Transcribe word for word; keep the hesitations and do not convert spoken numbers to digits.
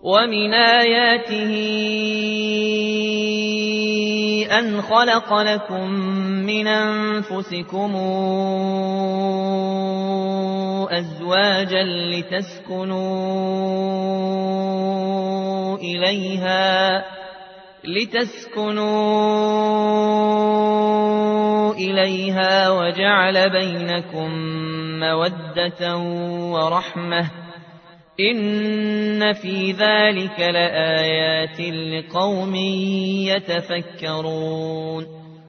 ومن آياته أن خلق لكم من أنفسكم أزواجا لتسكنوا إليها لتسكنوا إليها وجعل بينكم مودة ورحمة إن في ذلك لآيات لقوم يتفكرون